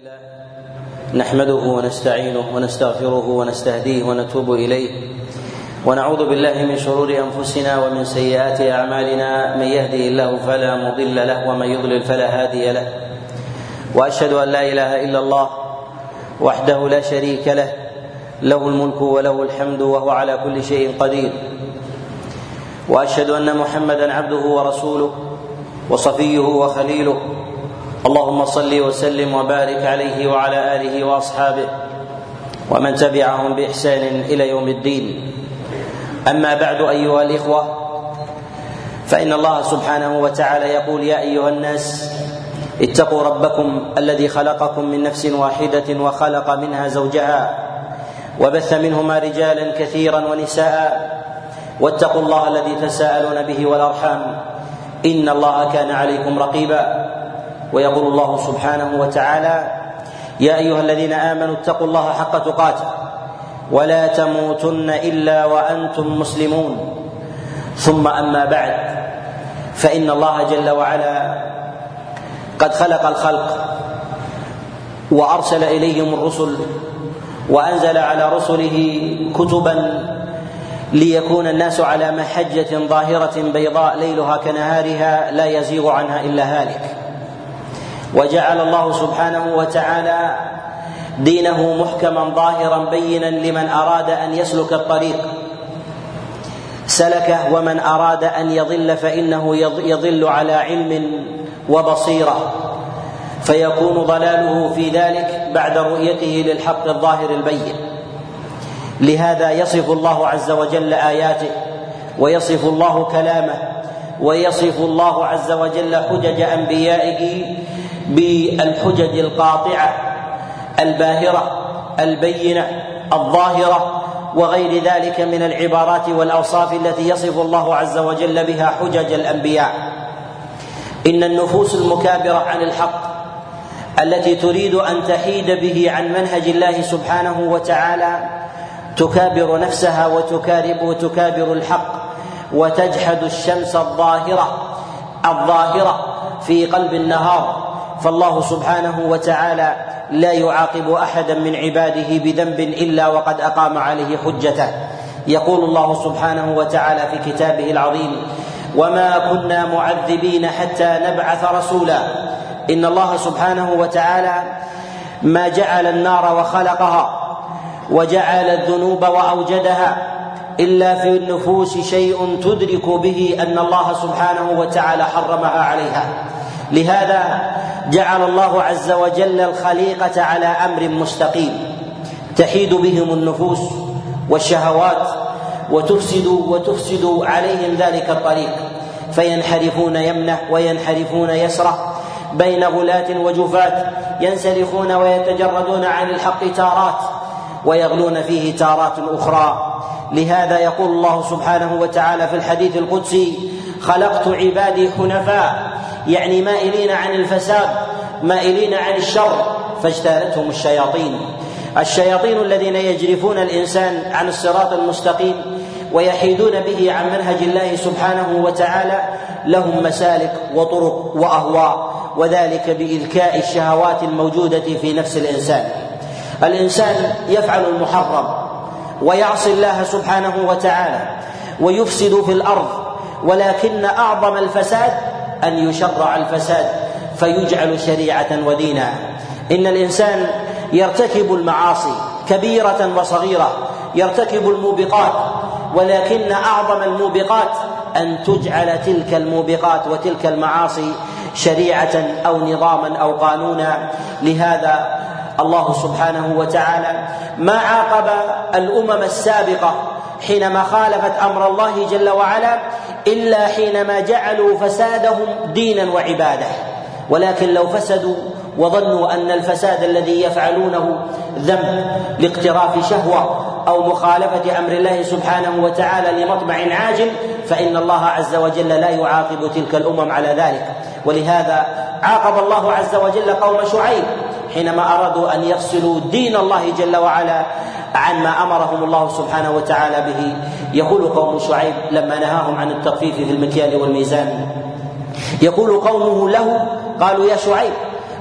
لله نحمده ونستعينه ونستغفره ونستهديه ونتوب إليه ونعوذ بالله من شرور أنفسنا ومن سيئات أعمالنا. من يهده الله فلا مضل له ومن يضلل فلا هادي له، وأشهد أن لا إله إلا الله وحده لا شريك له، له الملك وله الحمد وهو على كل شيء قدير. وأشهد أن محمدا عبده ورسوله وصفيه وخليله، اللهم صل وسلم وبارك عليه وعلى آله وأصحابه ومن تبعهم بإحسان إلى يوم الدين. أما بعد أيها الإخوة، فإن الله سبحانه وتعالى يقول: يا أيها الناس اتقوا ربكم الذي خلقكم من نفس واحدة وخلق منها زوجها وبث منهما رجالا كثيرا ونساء، واتقوا الله الذي تساءلون به والأرحام إن الله كان عليكم رقيبا. ويقول الله سبحانه وتعالى: يا أيها الذين آمنوا اتقوا الله حق تقاته ولا تموتن إلا وأنتم مسلمون. ثم أما بعد، فإن الله جل وعلا قد خلق الخلق وأرسل إليهم الرسل وأنزل على رسله كتبا ليكون الناس على محجة ظاهرة بيضاء ليلها كنهارها لا يزيغ عنها إلا هالك. وجعل الله سبحانه وتعالى دينه محكما ظاهرا بينا لمن أراد أن يسلك الطريق سلكه، ومن أراد أن يضل فإنه يضل على علم وبصيرة، فيكون ضلاله في ذلك بعد رؤيته للحق الظاهر البين. لهذا يصف الله عز وجل آياته، ويصف الله كلامه، ويصف الله عز وجل حجج أنبيائه بالحجج القاطعة الباهرة البينة الظاهرة، وغير ذلك من العبارات والأوصاف التي يصف الله عز وجل بها حجج الأنبياء. إن النفوس المكابرة عن الحق التي تريد أن تحيد به عن منهج الله سبحانه وتعالى تكابر نفسها وتكابر الحق، وتجحد الشمس الظاهرة في قلب النهار. فالله سبحانه وتعالى لا يعاقب أحدا من عباده بذنب إلا وقد أقام عليه حجته. يقول الله سبحانه وتعالى في كتابه العظيم: وما كنا معذبين حتى نبعث رسولا. إن الله سبحانه وتعالى ما جعل النار وخلقها وجعل الذنوب وأوجدها إلا في النفوس شيء تدرك به أن الله سبحانه وتعالى حرمها عليها. لهذا جعل الله عز وجل الخليقة على أمر مستقيم تحيد بهم النفوس والشهوات وتفسد عليهم ذلك الطريق، فينحرفون يمنه وينحرفون يسره بين غلاة وجفاة، ينسلخون ويتجردون عن الحق تارات ويغلون فيه تارات أخرى. لهذا يقول الله سبحانه وتعالى في الحديث القدسي: خلقت عبادي حنفاء، يعني مائلين عن الفساد مائلين عن الشر، فاجتالتهم الشياطين الذين يجرفون الإنسان عن الصراط المستقيم ويحيدون به عن منهج الله سبحانه وتعالى، لهم مسالك وطرق وأهواء، وذلك بإذكاء الشهوات الموجودة في نفس الإنسان يفعل المحرم ويعصي الله سبحانه وتعالى ويفسد في الأرض، ولكن أعظم الفساد أن يشرع الفساد فيجعل شريعة ودينا. إن الإنسان يرتكب المعاصي كبيرة وصغيرة، يرتكب الموبقات، ولكن أعظم الموبقات أن تجعل تلك الموبقات وتلك المعاصي شريعة أو نظاما أو قانونا. لهذا الله سبحانه وتعالى ما عاقب الأمم السابقة حينما خالفت أمر الله جل وعلا إلا حينما جعلوا فسادهم دينا وعبادة، ولكن لو فسدوا وظنوا أن الفساد الذي يفعلونه ذنب لاقتراف شهوة أو مخالفة أمر الله سبحانه وتعالى لمطمع عاجل، فإن الله عز وجل لا يعاقب تلك الأمم على ذلك. ولهذا عاقب الله عز وجل قوم شعيب حينما أرادوا أن يفصلوا دين الله جل وعلا عن ما أمرهم الله سبحانه وتعالى به. يقول قوم شعيب لما نهاهم عن التطفيف في المكيال والميزان، يقول قومه له: قالوا يا شعيب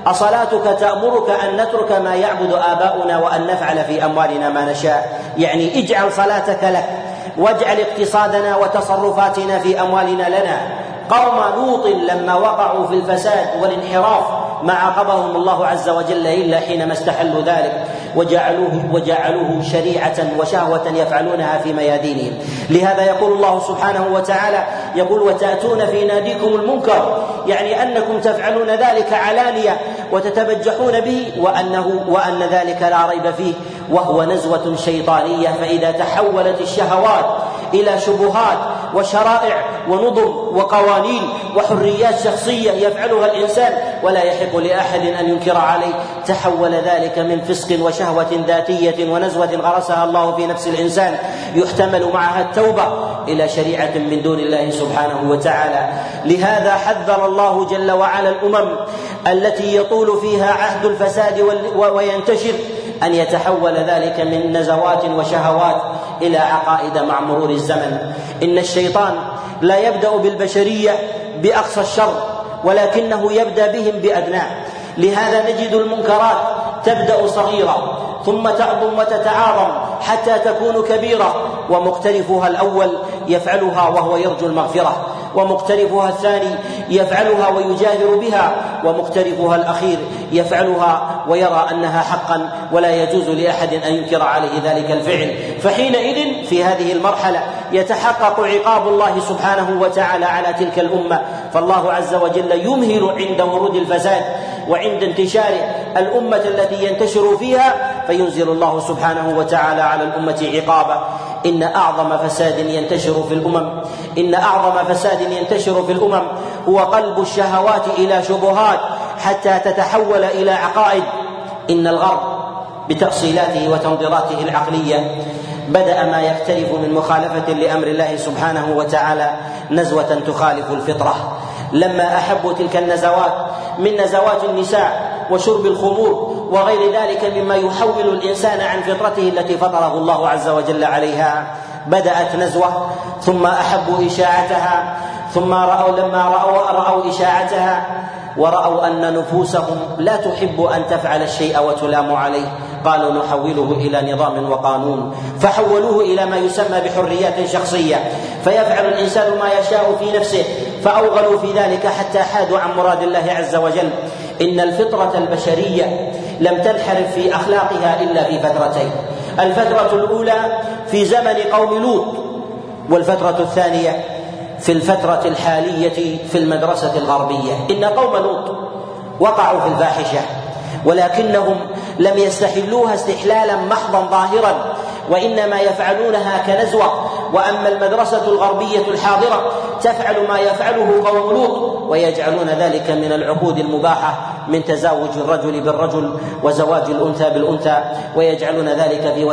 أصلاتك تأمرك أن نترك ما يعبد آباؤنا وأن نفعل في أموالنا ما نشاء؟ يعني اجعل صلاتك لك، واجعل اقتصادنا وتصرفاتنا في أموالنا لنا. قوم لوط لما وقعوا في الفساد والانحراف ما عاقبهم الله عز وجل إلا حينما استحلوا ذلك وجعلوه شريعة وشهوة يفعلونها في ميادينهم. لهذا يقول الله سبحانه وتعالى يقول: وتأتون في ناديكم المنكر، يعني أنكم تفعلون ذلك علانية وتتبجحون به، وأن ذلك لا ريب فيه، وهو نزوة شيطانية. فإذا تحولت الشهوات إلى شبهات وشرائع ونظم وقوانين وحريات شخصية يفعلها الإنسان ولا يحق لأحد أن ينكر عليه، تحول ذلك من فسق وشهوة ذاتية ونزوة غرسها الله في نفس الإنسان يحتمل معها التوبة إلى شريعة من دون الله سبحانه وتعالى. لهذا حذر الله جل وعلا الأمم التي يطول فيها عهد الفساد وينتشر أن يتحول ذلك من نزوات وشهوات إلى عقائد مع مرور الزمن. إن الشيطان لا يبدأ بالبشرية بأقصى الشر، ولكنه يبدأ بهم بأدناه. لهذا نجد المنكرات تبدأ صغيرة ثم تعظم وتتعاظم حتى تكون كبيرة، ومقترفها الأول يفعلها وهو يرجو المغفرة، ومقترفها الثاني يفعلها ويجاهر بها، ومقترفها الأخير يفعلها ويرى أنها حقا ولا يجوز لأحد أن ينكر عليه ذلك الفعل. فحينئذ في هذه المرحلة يتحقق عقاب الله سبحانه وتعالى على تلك الأمة، فالله عز وجل يمهل عند ورود الفساد وعند انتشار الأمة التي ينتشر فيها، فينزل الله سبحانه وتعالى على الأمة عقابا. إن أعظم فساد ينتشر في الأمم هو قلب الشهوات إلى شبهات حتى تتحول إلى عقائد. إن الغرب بتأصيلاته وتنظيراته العقلية بدأ ما يختلف من مخالفة لأمر الله سبحانه وتعالى نزوة تخالف الفطرة، لما أحبوا تلك النزوات من نزوات النساء وشرب الخمور وغير ذلك مما يحول الإنسان عن فطرته التي فطره الله عز وجل عليها. بدأت نزوة ثم أحبوا إشاعتها، ثم لما رأوا إشاعتها ورأوا أن نفوسهم لا تحب أن تفعل الشيء وتلام عليه، قالوا نحوله إلى نظام وقانون، فحولوه إلى ما يسمى بحريات شخصية، فيفعل الإنسان ما يشاء في نفسه، فأوغلوا في ذلك حتى حادوا عن مراد الله عز وجل. إن الفطرة البشرية لم تنحرف في أخلاقها إلا في فترتين: الفترة الأولى في زمن قوم لوط، والفترة الثانية في الفترة الحالية في المدرسة الغربية. إن قوم لوط وقعوا في الفاحشة، ولكنهم لم يستحلوها استحلالا محضا ظاهرا، وإنما يفعلونها كنزوة. وأما المدرسة الغربية الحاضرة تفعل ما يفعله قوم لوط، ويجعلون ذلك من العقود المباحة من تزاوج الرجل بالرجل وزواج الأنثى بالأنثى، ويجعلون ذلك في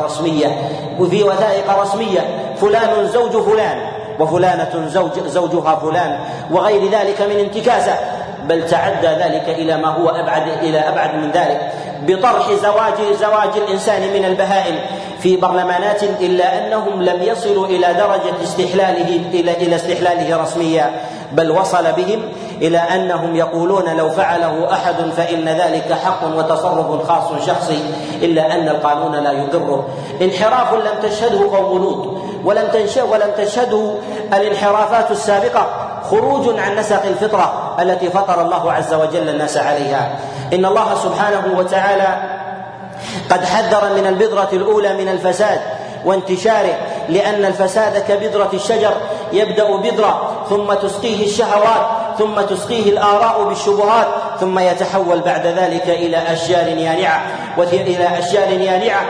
وثائق رسمية فلان زوج فلان وفلانة زوجها فلان وغير ذلك من انتكاسة. بل تعدى ذلك إلى ما هو أبعد من ذلك بطرح زواج الإنسان من البهائم في برلمانات، إلا أنهم لم يصلوا إلى درجة استحلاله رسميا، بل وصل بهم إلى أنهم يقولون لو فعله أحد فإن ذلك حق وتصرف خاص شخصي، إلا أن القانون لا يقره. انحراف لم تشهده قوم لوط ولم تشهده الانحرافات السابقة، خروج عن نسق الفطرة التي فطر الله عز وجل الناس عليها. إن الله سبحانه وتعالى قد حذر من البذرة الأولى من الفساد وانتشاره، لأن الفساد كبذرة الشجر، يبدأ بذرة ثم تسقيه الشهوات ثم تسقيه الآراء بالشبهات، ثم يتحول بعد ذلك إلى أشجار يانعة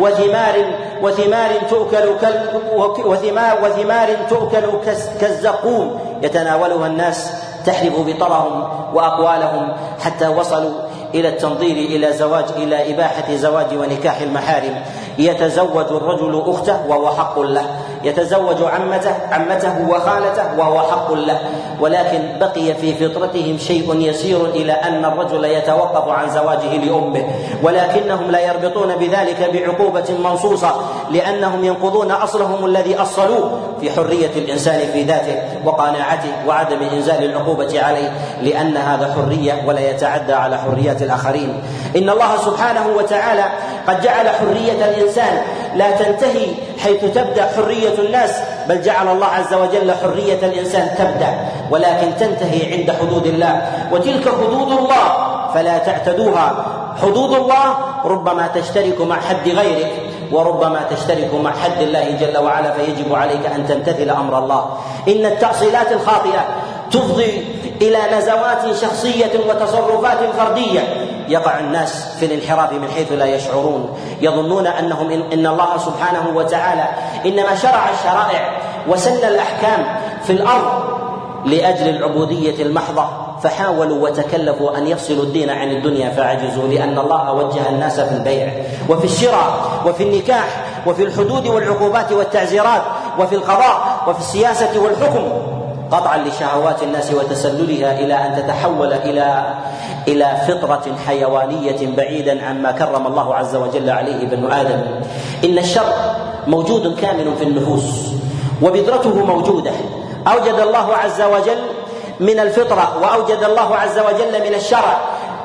وثمار تؤكل كالزقوم يتناولها الناس تحرف بطرهم وأقوالهم، حتى وصلوا إلى التنظير إلى إباحة زواج ونكاح المحارم. يتزوج الرجل أخته وهو حق له، يتزوج عمته وخالته وهو حق له، ولكن بقي في فطرتهم شيء يسير إلى أن الرجل يتوقف عن زواجه لأمه، ولكنهم لا يربطون بذلك بعقوبة منصوصة، لأنهم ينقضون أصلهم الذي أصلوه في حرية الإنسان في ذاته وقناعته وعدم إنزال العقوبة عليه، لأن هذا حرية ولا يتعدى على حريات الآخرين. إن الله سبحانه وتعالى قد جعل حرية الإنسان لا تنتهي حيث تبدأ حرية الناس، بل جعل الله عز وجل حرية الإنسان تبدأ ولكن تنتهي عند حدود الله، وتلك حدود الله فلا تعتدوها. حدود الله ربما تشترك مع حد غيرك وربما تشترك مع حد الله جل وعلا، فيجب عليك أن تمتثل أمر الله. إن التأصيلات الخاطئة تفضي إلى نزوات شخصية وتصرفات فردية، يقع الناس في الانحراف من حيث لا يشعرون، يظنون أنهم إن الله سبحانه وتعالى إنما شرع الشرائع وسن الأحكام في الأرض لأجل العبودية المحضة، فحاولوا وتكلفوا أن يفصلوا الدين عن الدنيا فعجزوا، لأن الله وجه الناس في البيع وفي الشراء وفي النكاح وفي الحدود والعقوبات والتعزيرات وفي القضاء وفي السياسة والحكم، قطعا لشهوات الناس وتسللها إلى أن تتحول إلى فطرة حيوانية بعيدا عما كرم الله عز وجل عليه بنو آدم. إن الشر موجود كامل في النفوس وبذرته موجودة، أوجد الله عز وجل من الفطرة وأوجد الله عز وجل من الشرع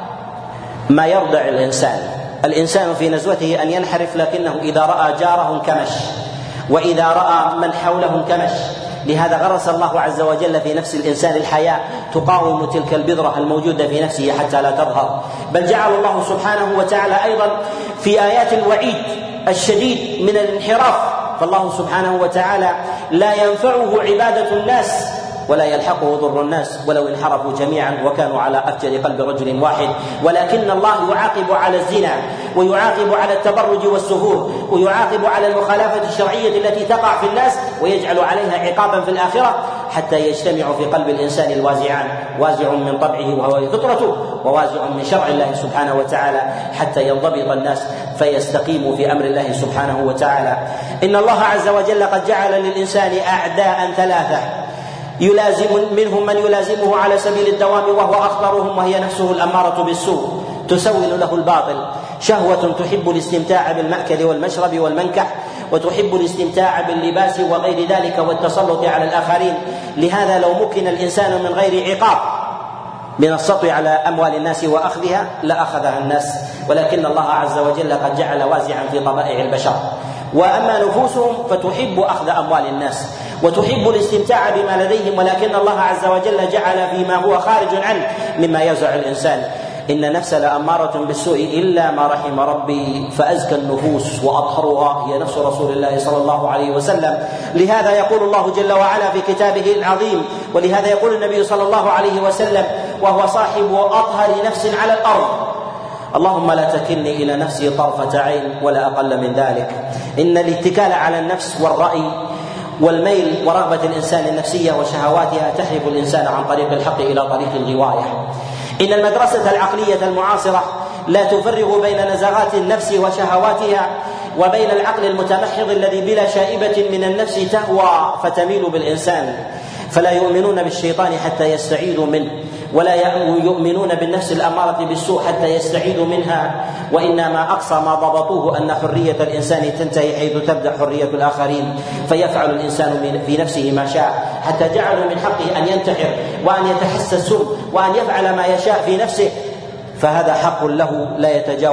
ما يرضع الإنسان في نزوته أن ينحرف، لكنه إذا رأى جاره انكمش وإذا رأى من حوله انكمش. لهذا غرس الله عز وجل في نفس الإنسان الحياة تقاوم تلك البذرة الموجودة في نفسه حتى لا تظهر، بل جعل الله سبحانه وتعالى أيضا في آيات الوعيد الشديد من الانحراف، فالله سبحانه وتعالى لا ينفعه عبادة الناس ولا يلحقه ضر الناس ولو انحرفوا جميعا وكانوا على أفجر قلب رجل واحد، ولكن الله يعاقب على الزنا ويعاقب على التبرج والسفور ويعاقب على المخالفة الشرعية التي تقع في الناس ويجعل عليها عقابا في الآخرة، حتى يجتمع في قلب الإنسان الوازعان، وازع من طبعه وهو فطرته ووازع من شرع الله سبحانه وتعالى، حتى ينضبط الناس فيستقيموا في أمر الله سبحانه وتعالى. إن الله عز وجل قد جعل للإنسان أعداء ثلاثة منهم من يلازمه على سبيل الدوام وهو أخطرهم، وهي نفسه الأمارة بالسوء تسول له الباطل، شهوة تحب الاستمتاع بالمأكل والمشرب والمنكح، وتحب الاستمتاع باللباس وغير ذلك والتسلط على الآخرين. لهذا لو مكن الإنسان من غير عقاب من السطو على أموال الناس وأخذها لأخذها الناس، ولكن الله عز وجل قد جعل وازعا في طبائع البشر. وأما نفوسهم فتحب أخذ أموال الناس وتحب الاستمتاع بما لديهم، ولكن الله عز وجل جعل فيما هو خارج عنه مما يزع الإنسان. إن النفس لأمارة بالسوء إلا ما رحم ربي، فأزكى النفوس وأطهرها هي نفس رسول الله صلى الله عليه وسلم. لهذا يقول الله جل وعلا في كتابه العظيم، ولهذا يقول النبي صلى الله عليه وسلم وهو صاحب أطهر نفس على الأرض: اللهم لا تكلني إلى نفسي طرفة عين ولا أقل من ذلك. إن الاتكال على النفس والرأي والميل ورغبة الإنسان النفسية وشهواتها تحرف الإنسان عن طريق الحق إلى طريق الغواية. إن المدرسة العقلية المعاصرة لا تفرق بين نزغات النفس وشهواتها وبين العقل المتمحض الذي بلا شائبة من النفس تهوى فتميل بالإنسان، فلا يؤمنون بالشيطان حتى يستعيذوا منه، ولا يؤمنون بالنفس الأمارة بالسوء حتى يستعيذوا منها، وإنما أقصى ما ضبطوه أن حرية الإنسان تنتهي حيث تبدأ حرية الآخرين، فيفعل الإنسان في نفسه ما شاء، حتى جعلوا من حقه أن ينتحر وأن يتحسى السم وأن يفعل ما يشاء في نفسه، فهذا حق له لا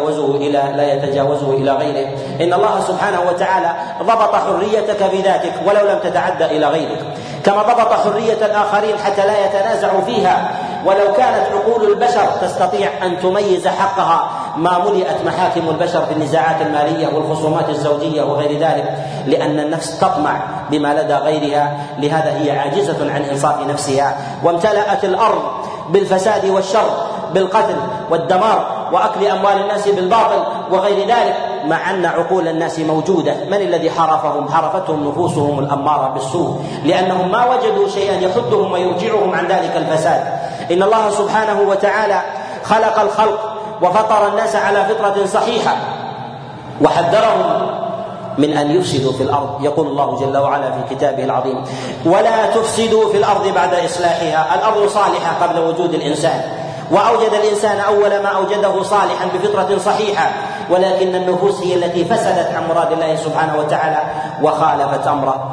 يتجاوزه إلى غيره. إن الله سبحانه وتعالى ضبط حريتك بذاتك ولو لم تتعدى إلى غيرك، كما ضبط حرية الآخرين حتى لا يتنازعوا فيها. ولو كانت عقول البشر تستطيع أن تميز حقها ما ملئت محاكم البشر في النزاعات المالية والخصومات الزوجية وغير ذلك، لأن النفس تطمع بما لدى غيرها، لهذا هي عاجزة عن إنصاف نفسها. وامتلأت الأرض بالفساد والشر، بالقتل والدمار وأكل أموال الناس بالباطل وغير ذلك، مع أن عقول الناس موجودة. من الذي حرفهم؟ حرفتهم نفوسهم الأمارة بالسوء، لأنهم ما وجدوا شيئا يحدهم ويرجعهم عن ذلك الفساد. إن الله سبحانه وتعالى خلق الخلق وفطر الناس على فطرة صحيحة، وحذرهم من أن يفسدوا في الأرض. يقول الله جل وعلا في كتابه العظيم: ولا تفسدوا في الأرض بعد إصلاحها. الأرض صالحة قبل وجود الإنسان، وأوجد الإنسان أول ما أوجده صالحا بفطرة صحيحة، ولكن النفوس هي التي فسدت عن مراد الله سبحانه وتعالى وخالفت أمره.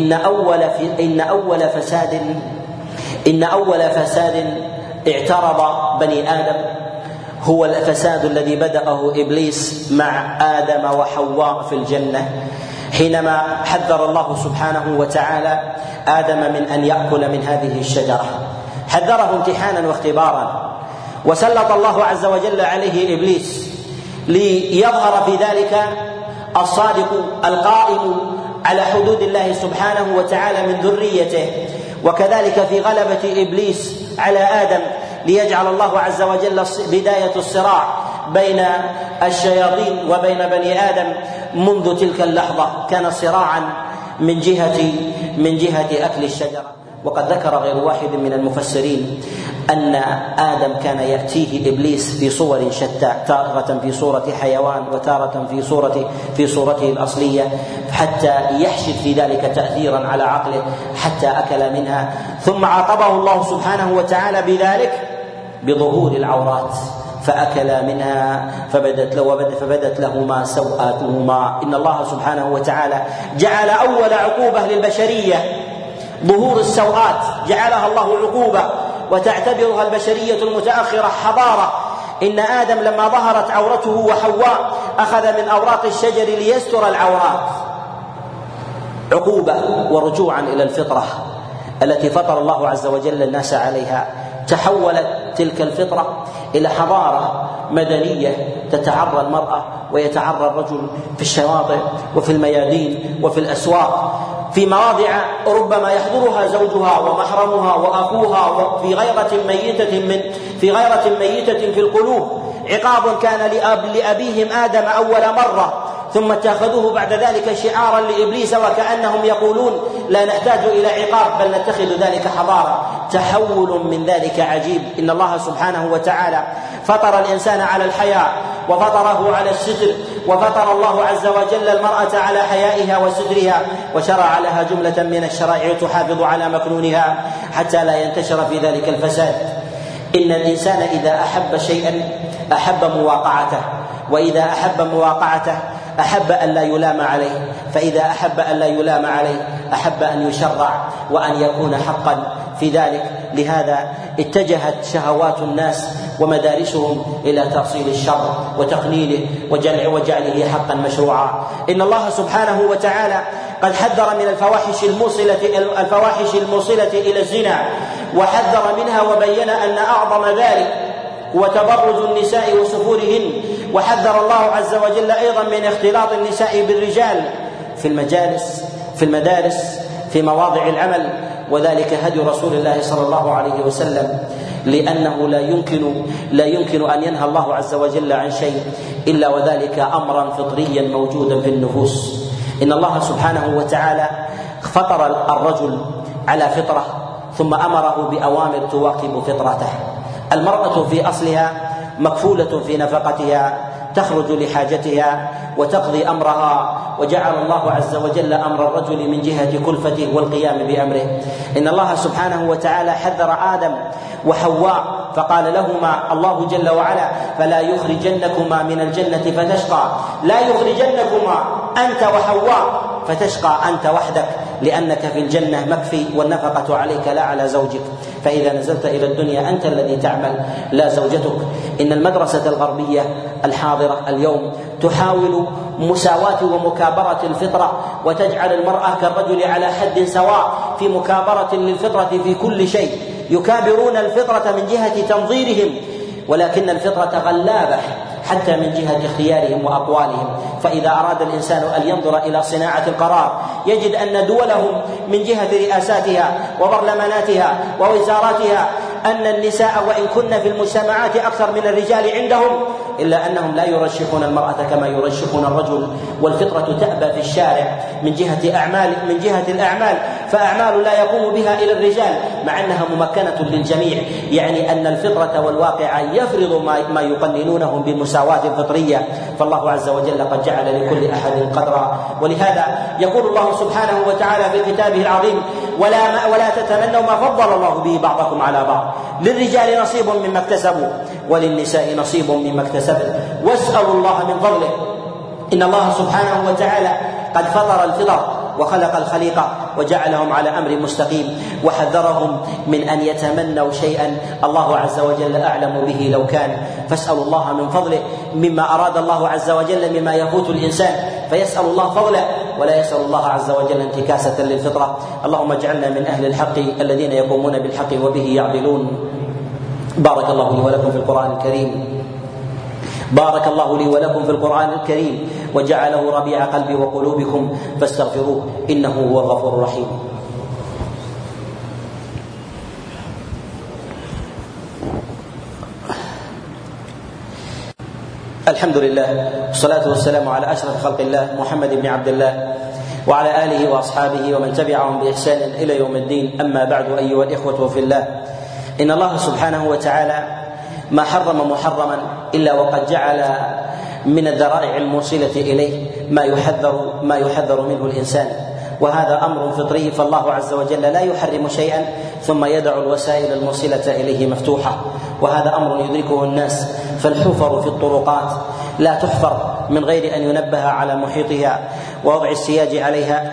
إن أول فساد اعترض بني آدم هو الفساد الذي بدأه إبليس مع آدم وحواء في الجنة، حينما حذر الله سبحانه وتعالى آدم من أن يأكل من هذه الشجرة. حذره امتحانا واختبارا، وسلط الله عز وجل عليه إبليس ليظهر في ذلك الصادق القائم على حدود الله سبحانه وتعالى من ذريته، وكذلك في غلبة إبليس على آدم ليجعل الله عز وجل بداية الصراع بين الشياطين وبين بني آدم منذ تلك اللحظة كان صراعا من جهة أكل الشجرة. وقد ذكر غير واحد من المفسرين أن آدم كان يأتيه إبليس في صور شتى، تارة في صورة حيوان وتارة في صورته الأصلية، حتى يحشد في ذلك تأثيرا على عقله حتى أكل منها. ثم عاقبه الله سبحانه وتعالى بذلك بظهور العورات، فأكل منها فبدت لهما سوآتهما. إن الله سبحانه وتعالى جعل أول عقوبة للبشرية ظهور السوآت، جعلها الله عقوبة وتعتبرها البشرية المتأخرة حضارة. إن آدم لما ظهرت عورته وحواء أخذ من أوراق الشجر ليستر العورات، عقوبة ورجوعا إلى الفطرة التي فطر الله عز وجل الناس عليها. تحولت تلك الفطرة إلى حضارة مدنية تتعرى المرأة ويتعرى الرجل في الشواطئ وفي الميادين وفي الأسواق، في مواضع ربما يحضرها زوجها ومحرمها وأخوها في غيرة ميتة في القلوب. عقاب كان لأبيهم آدم أول مرة، ثم اتخذوه بعد ذلك شعارا لإبليس، وكأنهم يقولون لا نحتاج إلى عقاب بل نتخذ ذلك حضارة. تحول من ذلك عجيب. إن الله سبحانه وتعالى فطر الإنسان على الحياء وفطره على الستر، وفطر الله عز وجل المرأة على حيائها وسترها، وشرع لها جملة من الشرائع تحافظ على مكنونها حتى لا ينتشر في ذلك الفساد. إن الإنسان إذا أحب شيئا أحب مواقعته، وإذا أحب مواقعته أحب أن لا يلام عليه، فإذا أحب أن لا يلام عليه أحب أن يشرع وأن يكون حقا في ذلك. لهذا اتجهت شهوات الناس ومدارسهم إلى تأصيل الشر وتقنينه وجعله حقا مشروعا. إن الله سبحانه وتعالى قد حذر من الفواحش الموصلة إلى الزنا، وحذر منها وبين أن أعظم ذلك وتبرج النساء وسفورهن، وحذر الله عز وجل أيضا من اختلاط النساء بالرجال في المدارس في مواضع العمل، وذلك هدي رسول الله صلى الله عليه وسلم، لأنه لا يمكن أن ينهى الله عز وجل عن شيء إلا وذلك أمرا فطريا موجودا في النفوس. إن الله سبحانه وتعالى فطر الرجل على فطرة ثم أمره بأوامر تواكب فطرته. المرأة في أصلها مكفولة في نفقتها، تخرج لحاجتها وتقضي أمرها، وجعل الله عز وجل أمر الرجل من جهة كلفته والقيام بأمره. إن الله سبحانه وتعالى حذر آدم وحواء فقال لهما الله جل وعلا: فلا يخرجنكما من الجنة فتشقى. لا يخرجنكما أنت وحواء فتشقى أنت وحدك، لأنك في الجنة مكفي والنفقة عليك لا على زوجك، فإذا نزلت إلى الدنيا أنت الذي تعمل لا زوجتك. إن المدرسة الغربية الحاضرة اليوم تحاول مساواة ومكابرة الفطرة، وتجعل المرأة كالرجل على حد سواء في مكابرة للفطرة في كل شيء. يكابرون الفطرة من جهة تنظيرهم، ولكن الفطرة غلابة حتى من جهة اختيارهم وأقوالهم. فإذا أراد الإنسان أن ينظر إلى صناعة القرار يجد أن دولهم من جهة رئاساتها وبرلماناتها ووزاراتها أن النساء وإن كن في المجتمعات أكثر من الرجال عندهم، إلا أنهم لا يرشحون المرأة كما يرشحون الرجل. والفطرة تأبى في الشارع من جهة الأعمال، فأعمال لا يقوم بها إلى الرجال مع أنها ممكنة للجميع، يعني أن الفطرة والواقع يفرض ما يقننونهم بالمساواة الفطرية، فالله عز وجل قد جعل لكل أحد قدرا. ولهذا يقول الله سبحانه وتعالى في كتابه العظيم: ولا تتمنوا ما فضل الله به بعضكم على بعض، للرجال نصيب مما اكتسبوا وللنساء نصيب مما اكتسبن واسألوا الله من فضله. إن الله سبحانه وتعالى قد فطر الفطر وخلق الخليقة وجعلهم على أمر مستقيم، وحذرهم من أن يتمنوا شيئا الله عز وجل أعلم به لو كان، فاسألوا الله من فضله مما أراد الله عز وجل مما يفوت الإنسان، فيسأل الله فضله ولا يسأل الله عز وجل انتكاسة للفطرة. اللهم اجعلنا من أهل الحق الذين يقومون بالحق وبه يعدلون. بارك الله لي ولكم في القرآن الكريم، بارك الله لي ولكم في القرآن الكريم وجعله ربيع قلبي وقلوبكم، فاستغفروه إنه هو الغفور الرحيم. الحمد لله والصلاة والسلام على أشرف خلق الله محمد بن عبد الله وعلى آله وأصحابه ومن تبعهم بإحسان إلى يوم الدين. أما بعد، أيها الإخوة في الله، إن الله سبحانه وتعالى ما حرم محرما إلا وقد جعل من الذرائع الموصلة إليه ما يحذر منه الإنسان، وهذا أمر فطري، فالله عز وجل لا يحرم شيئا ثم يدع الوسائل الموصلة إليه مفتوحة، وهذا أمر يدركه الناس. فالحفر في الطرقات لا تحفر من غير أن ينبه على محيطها ووضع السياج عليها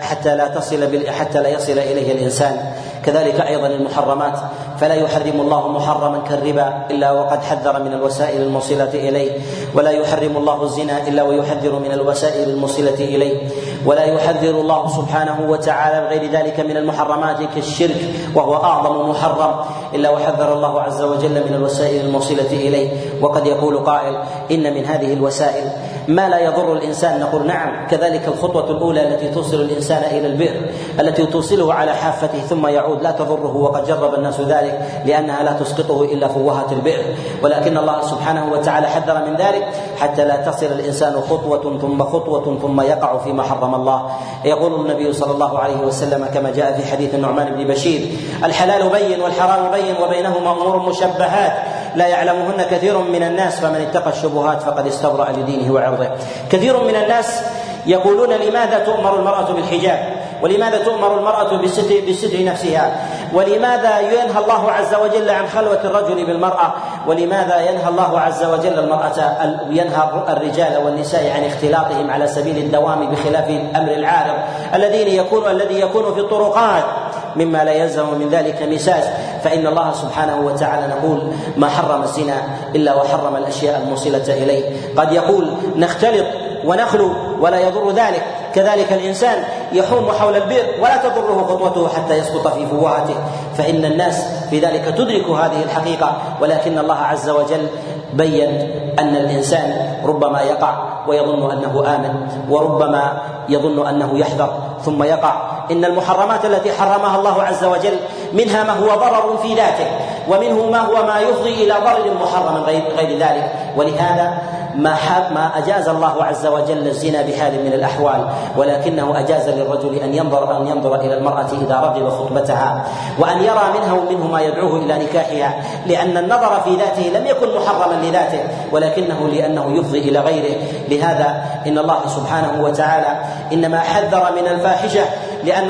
حتى لا يصل إليه الإنسان. كذلك أيضا المحرمات، فلا يحرم الله محرما كالربا إلا وقد حذر من الوسائل الموصلة إليه، ولا يحرم الله الزنا إلا ويحذر من الوسائل الموصلة إليه، ولا يحذر الله سبحانه وتعالى غير ذلك من المحرمات كالشرك وهو أعظم محرم إلا وحذر الله عز وجل من الوسائل الموصلة إليه. وقد يقول قائل: إن من هذه الوسائل ما لا يضر الإنسان. نقول نعم، كذلك الخطوة الأولى التي توصل الإنسان إلى البئر، التي توصله على حافته ثم يعود، لا تضره، وقد جرب الناس ذلك لأنها لا تسقطه إلا فوهة البئر، ولكن الله سبحانه وتعالى حذر من ذلك حتى لا تصل الإنسان خطوة ثم خطوة ثم يقع فيما حرم الله. يقول النبي صلى الله عليه وسلم كما جاء في حديث النعمان بن بشير: الحلال بين والحرام بين وبينهما أمور مشبهات لا يعلمهن كثير من الناس، فمن اتقى الشبهات فقد استبرأ لدينه وعرضه. كثير من الناس يقولون: لماذا تؤمر المرأة بالحجاب؟ ولماذا تؤمر المرأة بستر نفسها؟ ولماذا ينهى الله عز وجل عن خلوة الرجل بالمرأة؟ ولماذا ينهى الله عز وجل ينهى الرجال والنساء عن اختلاطهم على سبيل الدوام بخلاف الأمر العارض الذي يكون في الطرقات مما لا يلزم من ذلك مساس؟ فإن الله سبحانه وتعالى نقول ما حرم الزنا إلا وحرم الأشياء الموصلة إليه. قد يقول: نختلط ونخلو ولا يضر ذلك، كذلك الإنسان يحوم حول البئر ولا تضره خطوته حتى يسقط في فوهته، فإن الناس في ذلك تدرك هذه الحقيقة، ولكن الله عز وجل بين أن الإنسان ربما يقع ويظن أنه آمن، وربما يظن أنه يحذر ثم يقع. إن المحرمات التي حرمها الله عز وجل منها ما هو ضرر في ذاته، ومنه ما يفضي إلى ضرر محرم غير ذلك. ولهذا ما أجاز الله عز وجل الزنا بحال من الأحوال، ولكنه أجاز للرجل أن ينظر إلى المرأة إذا رغب خطبتها، وأن يرى منه ما يدعوه إلى نكاحها، لأن النظر في ذاته لم يكن محرما لذاته، ولكنه لأنه يفضي إلى غيره. لهذا إن الله سبحانه وتعالى إنما حذر من الفاحشة لأن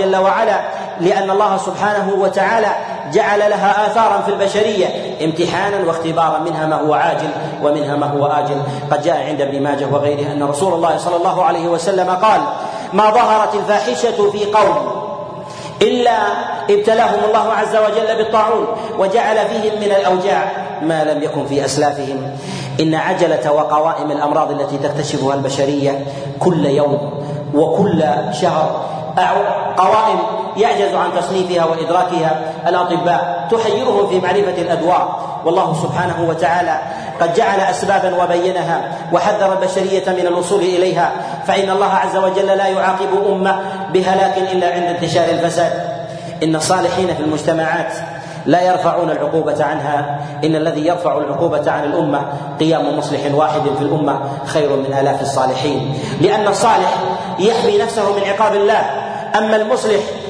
الله سبحانه وتعالى جعل لها آثارا في البشرية امتحانا واختبارا، منها ما هو عاجل ومنها ما هو آجل. قد جاء عند ابن ماجه وغيره أن رسول الله صلى الله عليه وسلم قال: ما ظهرت الفاحشة في قوم إلا ابتلاهم الله عز وجل بالطاعون وجعل فيهم من الأوجاع ما لم يكن في أسلافهم. إن عجلة وقوائم الأمراض التي تكتشفها البشرية كل يوم وكل شهر قوائم يعجز عن تصنيفها وإدراكها الأطباء، تحيرهم في معرفة الأدواء، والله سبحانه وتعالى قد جعل أسبابا وبينها وحذر البشرية من الوصول إليها. فإن الله عز وجل لا يعاقب أمة بهلاك إلا عند انتشار الفساد. إن الصالحين في المجتمعات لا يرفعون العقوبة عنها، إن الذي يرفع العقوبة عن الأمة قيام مصلح واحد في الأمة خير من آلاف الصالحين، لأن الصالح يحمي نفسه من عقاب الله، أما المصلح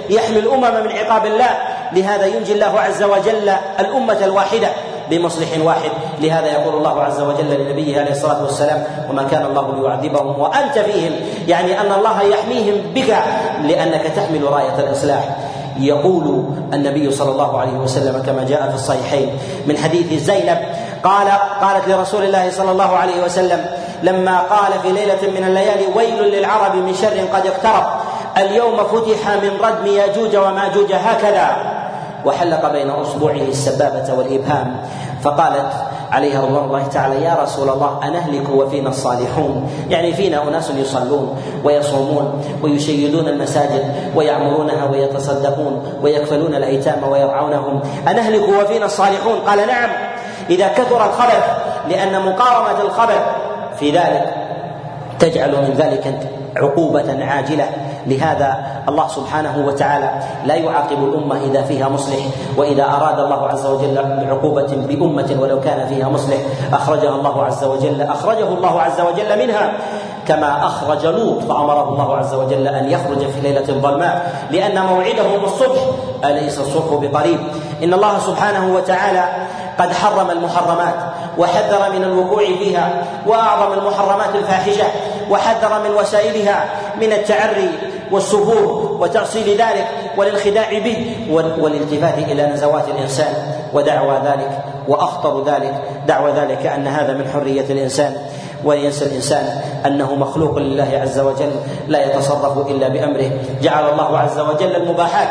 يحمي الأمم من عقاب الله. لهذا ينجي الله عز وجل الأمة الواحدة بمصلح واحد. لهذا يقول الله عز وجل لنبيه عليه الصلاة والسلام: وما كان الله ليعذبهم وأنت فيهم، يعني أن الله يحميهم بك لأنك تحمل راية الإصلاح. يقول النبي صلى الله عليه وسلم كما جاء في الصحيحين من حديث زينب قالت لرسول الله صلى الله عليه وسلم لما قال في ليلة من الليالي: ويل للعرب من شر قد اقترب، اليوم فتح من ردم ياجوج وماجوج هكذا، وحلق بين أصبعه السبابة والإبهام. فقالت عليها رضوان الله تعالى: يا رسول الله أنهلك وفينا الصالحون؟ يعني فينا أناس يصلون ويصومون ويشيدون المساجد ويعمرونها ويتصدقون ويكفلون الأيتام ويرعونهم، أنهلك وفينا الصالحون؟ قال: نعم، إذا كثر الخبث، لأن مقاومة الخبث في ذلك تجعل من ذلك عقوبة عاجلة. لهذا الله سبحانه وتعالى لا يعاقب الأمة إذا فيها مصلح، وإذا أراد الله عز وجل بعقوبة بأمة ولو كان فيها مصلح أخرجه الله عز وجل منها، كما أخرج لوط فأمره الله عز وجل أن يخرج في ليلة ظلماء لأن موعدهم الصبح، أليس الصبح بقريب؟ إن الله سبحانه وتعالى قد حرم المحرمات وحذر من الوقوع فيها، وأعظم المحرمات الفاحشة، وحذر من وسائلها من التعري والسفور وتأصيل ذلك والانخداع به والالتفات إلى نزوات الإنسان، ودعوى ذلك وأخطر ذلك دعوى ذلك أن هذا من حرية الإنسان، وينسى الإنسان أنه مخلوق لله عز وجل لا يتصرف إلا بأمره. جعل الله عز وجل المباحات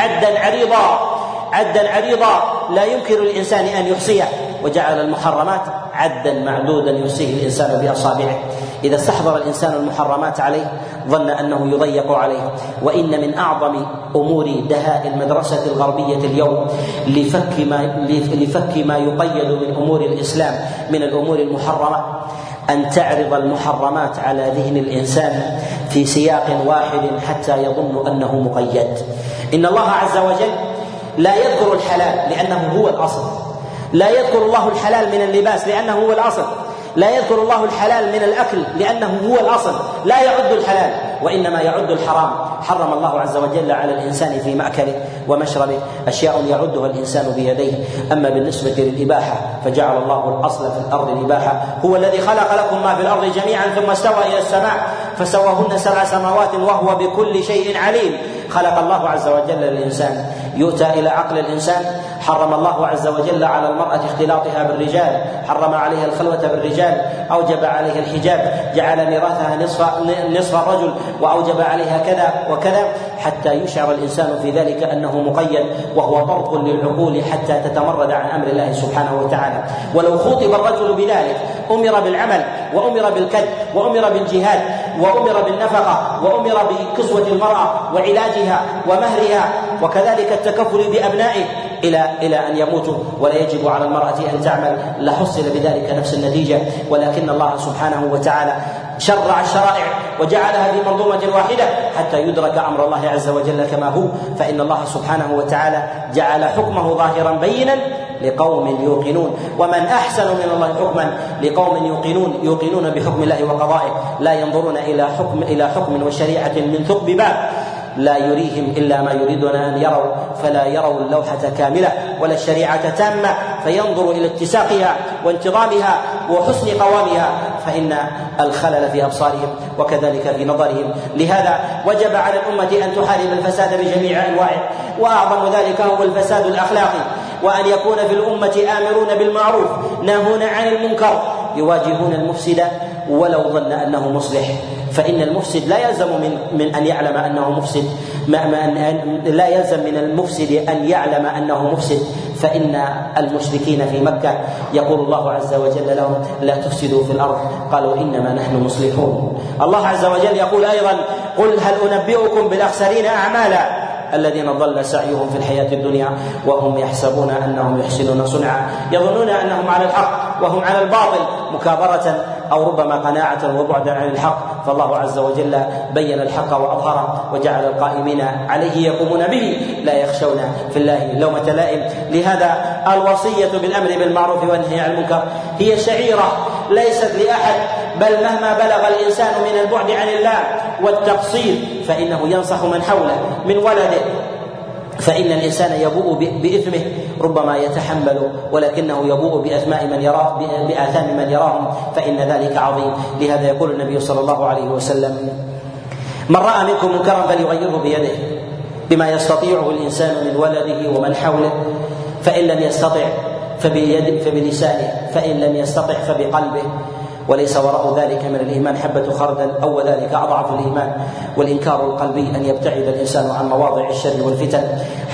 عدا عريضا لا يمكن للإنسان أن يحصيه، وجعل المحرمات عدا معدودا يحصيه الإنسان بأصابعه. إذا استحضر الإنسان المحرمات عليه ظن أنه يضيق عليه. وإن من أعظم أمور دهاء المدرسة الغربية اليوم لفك ما يقيد من أمور الإسلام من الأمور المحرمة أن تعرض المحرمات على ذهن الإنسان في سياق واحد حتى يظن أنه مقيد. إن الله عز وجل لا يذكر الحلال لأنه هو الأصل، لا يذكر الله الحلال من اللباس لأنه هو الأصل، لا يذكر الله الحلال من الأكل لأنه هو الأصل، لا يعد الحلال وإنما يعد الحرام. حرم الله عز وجل على الإنسان في مأكله ومشربه أشياء يعدها الإنسان بيديه. أما بالنسبة للإباحة فجعل الله الأصل في الأرض الإباحة، هو الذي خلق لكم ما في الأرض جميعا ثم استوى إلى السماء فسواهن 7 سماوات وهو بكل شيء عليم. خلق الله عز وجل الإنسان، يؤتى إلى عقل الإنسان. حرم الله عز وجل على المرأة اختلاطها بالرجال، حرم عليها الخلوة بالرجال، أوجب عليها الحجاب، جعل ميراثها نصف الرجل، وأوجب عليها كذا وكذا، حتى يشعر الإنسان في ذلك أنه مقيد، وهو ضرب للعقول حتى تتمرد عن أمر الله سبحانه وتعالى. ولو خطب الرجل بذلك أمر بالعمل، وأمر بالكد، وأمر بالجهاد، وأمر بالنفقة، وأمر بكسوة المرأة وعلاجها ومهرها، وكذلك التكفل بأبنائه إلى أن يموتوا، ولا يجب على المرأة أن تعمل، لحصل بذلك نفس النتيجة. ولكن الله سبحانه وتعالى شرع الشرائع وجعلها في منظومة واحدة حتى يدرك أمر الله عز وجل كما هو. فإن الله سبحانه وتعالى جعل حكمه ظاهرا بينا لقوم يوقنون، ومن أحسن من الله حكما لقوم يوقنون بحكم الله وقضائه، لا ينظرون إلى حكم وشريعة من ثقب باب لا يريهم إلا ما يريدون أن يروا، فلا يروا اللوحة كاملة ولا الشريعة تامة، فينظر إلى اتساقها وانتظامها وحسن قوامها، فإن الخلل في أبصارهم وكذلك في نظرهم. لهذا وجب على الأمة أن تحارب الفساد بجميع أنواعه، وأعظم ذلك هو الفساد الأخلاقي، وأن يكون في الأمة آمرون بالمعروف ناهون عن المنكر، يواجهون المفسد ولو ظن أنه مصلح. فإن المفسد لا يلزم من أن يعلم أنه مفسد، لا يلزم من المفسد أن يعلم أنه مفسد. فإن المشركين في مكة يقول الله عز وجل لهم: لا تفسدوا في الأرض، قالوا إنما نحن مصلحون. الله عز وجل يقول أيضا: قل هل أنبئكم بالأخسرين أعمالا الذين ضل سعيهم في الحياة الدنيا وهم يحسبون أنهم يحسنون صنعا، يظنون أنهم على الحق وهم على الباطل، مكابرة أو ربما قناعة وبعدا عن الحق. فالله عز وجل بين الحق وأظهره، وجعل القائمين عليه يقومون به لا يخشون في الله لومة لائم. لهذا الوصية بالأمر بالمعروف والنهي عن المنكر هي شعيرة ليست لأحد بل مهما بلغ الإنسان من البعد عن الله والتقصير فإنه ينصح من حوله من ولده، فإن الإنسان يبوء بإثمه ربما يتحمل، ولكنه يبوء بآثام من يراهم، فإن ذلك عظيم. لهذا يقول النبي صلى الله عليه وسلم: من رأى منكم منكرا فليغيره بيده، بما يستطيعه الإنسان من ولده ومن حوله، فإن لم يستطع فبلسانه، فإن لم يستطع فبقلبه، وليس وراء ذلك من الإيمان حبة خردل، أو ذلك أضعف الإيمان. والإنكار القلبي أن يبتعد الإنسان عن مواضع الشر والفتن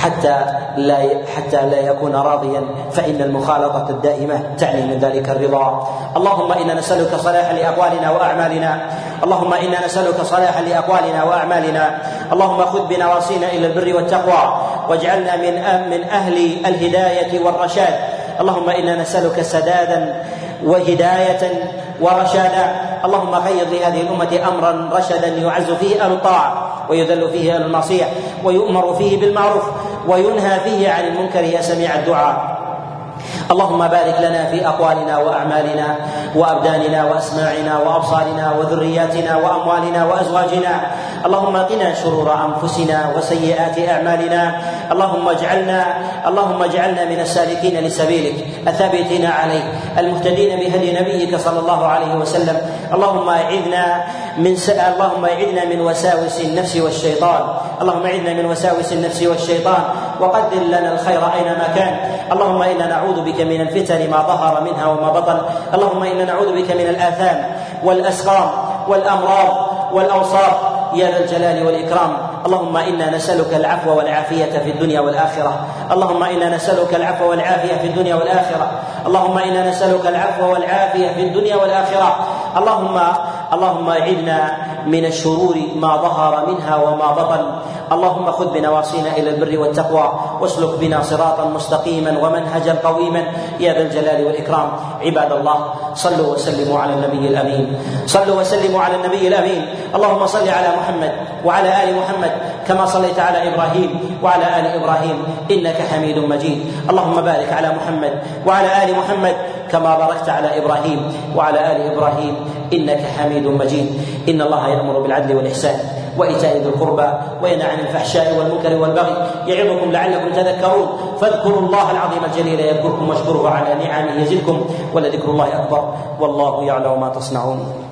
حتى لا يكون راضيا، فإن المخالطة الدائمة تعني من ذلك الرضا. اللهم إنا نسألك صلاح لأقوالنا وأعمالنا، اللهم إنا نسألك صلاح لأقوالنا وأعمالنا. اللهم خذ بنواصينا إلى البر والتقوى، واجعلنا من أهل الهداية والرشاد. اللهم إنا نسألك سدادا وهداية ورشادا. اللهم خير لهذه الأمة أمرا رشدا يعز فيه أهل الطاعة ويذل فيه أهل المعصية، ويؤمر فيه بالمعروف وينهى فيه عن المنكر يا سميع الدعاء. اللهم بارك لنا في أقوالنا وأعمالنا وأبداننا وأسماعنا وأبصارنا وذرياتنا وأموالنا وأزواجنا. اللهم قنا شرور أنفسنا وسيئات أعمالنا. اللهم اجعلنا من السالكين لسبيلك الثابتين عليه المهتدين بهدي نبيك صلى الله عليه وسلم. اللهم اعذنا من وساوس النفس والشيطان، اللهم اعذنا من وساوس النفس والشيطان، وقدر لنا الخير أينما كان. اللهم إنا نعوذ بك من الفتن ما ظهر منها وما بطن. اللهم إنا نعوذ بك من الآثام والأسقام والأمراض والأوصاف يا ذا الجلال والإكرام. اللهم إنا نسألك العفو والعافية في الدنيا والآخرة. اللهم إنا نسألك العفو والعافية في الدنيا والآخرة. اللهم إنا نسألك العفو والعافية في الدنيا والآخرة. اللهم أعذنا من الشرور ما ظهر منها وما بطن. اللهم خذ بنواصينا إلى البر والتقوى، واسلك بنا صراطا مستقيما ومنهجا قويما يا ذا الجلال والإكرام. عباد الله، صلوا وسلموا على النبي الأمين، صلوا وسلموا على النبي الأمين. اللهم صل على محمد وعلى آل محمد كما صليت على إبراهيم وعلى آل إبراهيم إنك حميد مجيد. اللهم بارك على محمد وعلى آل محمد كما باركت على إبراهيم وعلى آل إبراهيم إنك حميد مجيد. إن الله يأمر بالعدل والإحسان وإيتاء ذي القربى وينهى عن الفحشاء والمنكر والبغي يعظكم لعلكم تذكرون. فاذكروا الله العظيم الجليل يذكركم واشكروه على نعمه يزدكم، ولذكر الله أكبر، والله يعلم ما تصنعون.